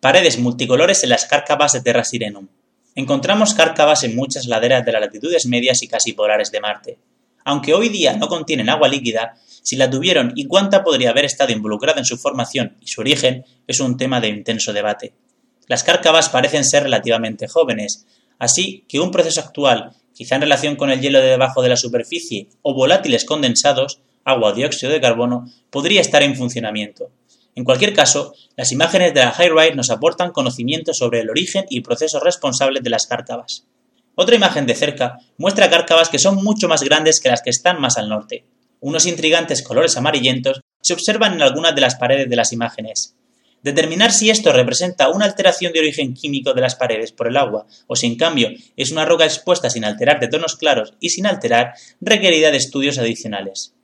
Paredes multicolores en las cárcavas de Terra Sirenum. Encontramos cárcavas en muchas laderas de las latitudes medias y casi polares de Marte. Aunque hoy día no contienen agua líquida, si la tuvieron y cuánta podría haber estado involucrada en su formación y su origen es un tema de intenso debate. Las cárcavas parecen ser relativamente jóvenes, así que un proceso actual, quizá en relación con el hielo de debajo de la superficie o volátiles condensados, agua o dióxido de carbono, podría estar en funcionamiento. En cualquier caso, las imágenes de la HiRISE nos aportan conocimiento sobre el origen y procesos responsables de las cárcavas. Otra imagen de cerca muestra cárcavas que son mucho más grandes que las que están más al norte. Unos intrigantes colores amarillentos se observan en algunas de las paredes de las imágenes. Determinar si esto representa una alteración de origen químico de las paredes por el agua o si en cambio es una roca expuesta sin alterar de tonos claros y sin alterar requerirá de estudios adicionales.